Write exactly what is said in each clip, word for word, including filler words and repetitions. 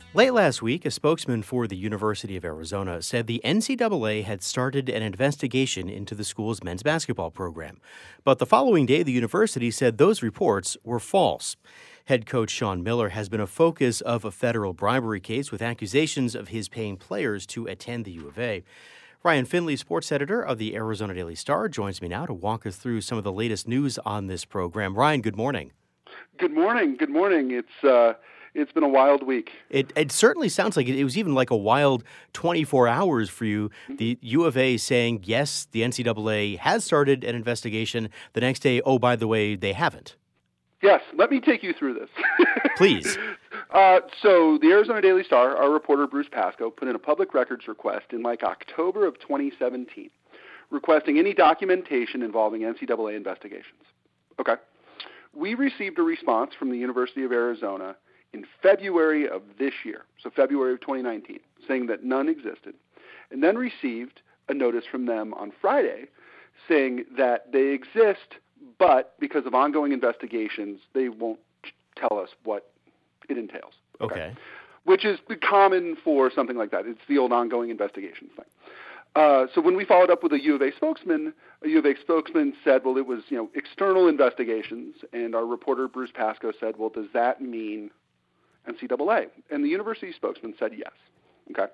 Late last week, a spokesman for the University of Arizona said the N C double A had started an investigation into the school's men's basketball program. But the following day, the university said those reports were false. Head coach Sean Miller has been a focus of a federal bribery case with accusations of his paying players to attend the U of A. Ryan Finley, sports editor of the Arizona Daily Star, joins me now to walk us through some of the latest news on this program. Ryan, good morning. Good morning. Good morning. It's uh, it's been a wild week. It it certainly sounds like it, it was even like a wild twenty-four hours for you. The U of A saying, yes, the N C double A has started an investigation. The next day, oh, by the way, they haven't. Yes. Let me take you through this. Please. Uh, so the Arizona Daily Star, our reporter Bruce Pascoe, put in a public records request in like October of twenty seventeen, requesting any documentation involving N C double A investigations. Okay. We received a response from the University of Arizona in February of this year, so February of twenty nineteen, saying that none existed, and then received a notice from them on Friday saying that they exist, but because of ongoing investigations, they won't tell us what it entails. Okay. okay. Which is common for something like that. It's the old ongoing investigations thing. Uh, so when we followed up with a U of A spokesman, a U of A spokesman said, well, it was, you know, external investigations, and our reporter Bruce Pascoe said, well, does that mean N C double A? And the university spokesman said yes. Okay.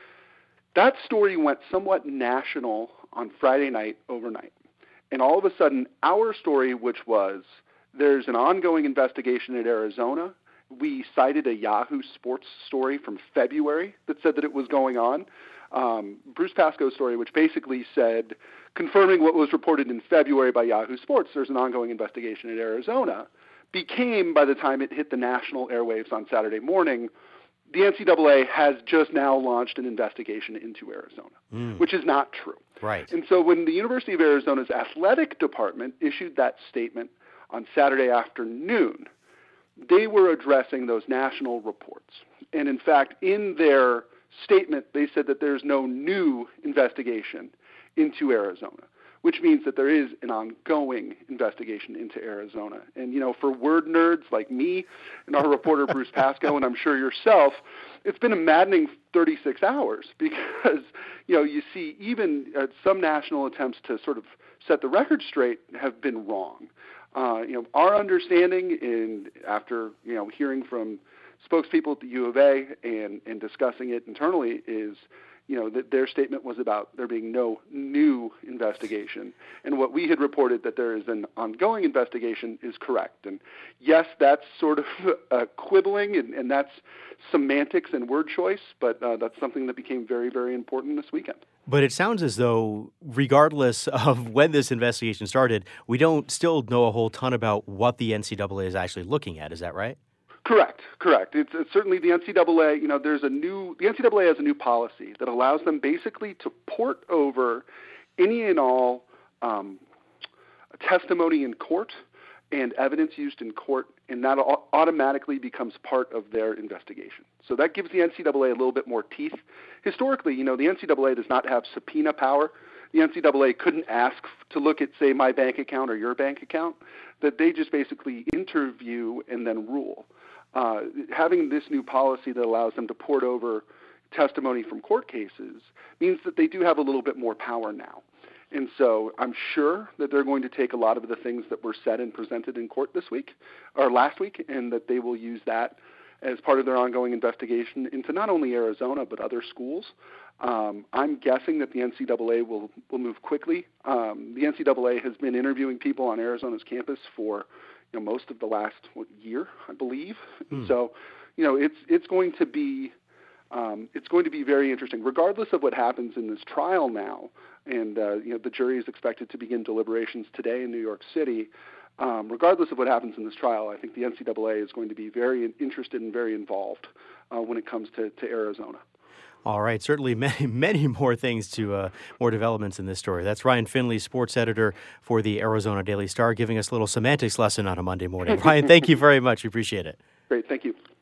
That story went somewhat national on Friday night overnight. And all of a sudden, our story, which was there's an ongoing investigation at Arizona, we cited a Yahoo Sports story from February that said that it was going on. Um, Bruce Pascoe's story, which basically said, confirming what was reported in February by Yahoo Sports, there's an ongoing investigation in Arizona, became, by the time it hit the national airwaves on Saturday morning, the N C double A has just now launched an investigation into Arizona, mm. which is not true. Right. And so when the University of Arizona's athletic department issued that statement on Saturday afternoon, they were addressing those national reports. And in fact, in their statement, they said that there's no new investigation into Arizona, which means that there is an ongoing investigation into Arizona. And, you know, for word nerds like me and our reporter Bruce Pascoe, and I'm sure yourself, it's been a maddening thirty-six hours because, you know, you see even uh, some national attempts to sort of set the record straight have been wrong. Uh, you know, our understanding in after, you know, hearing from spokespeople at the U of A and, and discussing it internally is, you know, that their statement was about there being no new investigation. And what we had reported that there is an ongoing investigation is correct. And yes, that's sort of uh, quibbling, and, and that's semantics and word choice, but uh, that's something that became very, very important this weekend. But it sounds as though, regardless of when this investigation started, we don't still know a whole ton about what the N C double A is actually looking at. Is that right? Correct, correct. It's, it's certainly the N C double A, you know, there's a new, the N C double A has a new policy that allows them basically to port over any and all um, testimony in court and evidence used in court, and that automatically becomes part of their investigation. So that gives the N C double A a little bit more teeth. Historically, you know, the N C double A does not have subpoena power. The N C double A couldn't ask to look at, say, my bank account or your bank account, that they just basically interview and then rule. Uh, having this new policy that allows them to port over testimony from court cases means that they do have a little bit more power now. And so I'm sure that they're going to take a lot of the things that were said and presented in court this week or last week, and that they will use that as part of their ongoing investigation into not only Arizona but other schools. Um, I'm guessing that the N C double A will, will move quickly. Um, the N C double A has been interviewing people on Arizona's campus for you know, most of the last what, year, I believe. Mm. So, you know, it's it's going to be um, it's going to be very interesting, regardless of what happens in this trial now. And uh, you know, the jury is expected to begin deliberations today in New York City. Um, regardless of what happens in this trial, I think the N C double A is going to be very interested and very involved uh, when it comes to, to Arizona. All right. Certainly many, many more things to, uh, more developments in this story. That's Ryan Finley, sports editor for the Arizona Daily Star, giving us a little semantics lesson on a Monday morning. Ryan, thank you very much. We appreciate it. Great. Thank you.